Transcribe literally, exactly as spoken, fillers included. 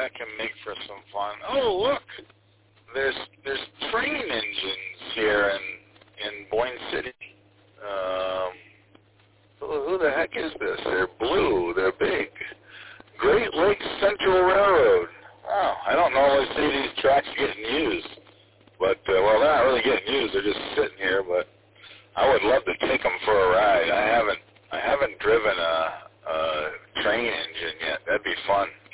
that can make for some fun. Oh, look, there's there's train engines here in in Boyne City. Um, who, who the heck is this? They're blue. They're big. Great Lakes Central Railroad. Oh, I don't normally see these tracks getting used, but uh, well, they're not really getting used. They're just sitting here. But I would love to take them for a ride. I haven't I haven't driven a, a train engine yet. That'd be fun.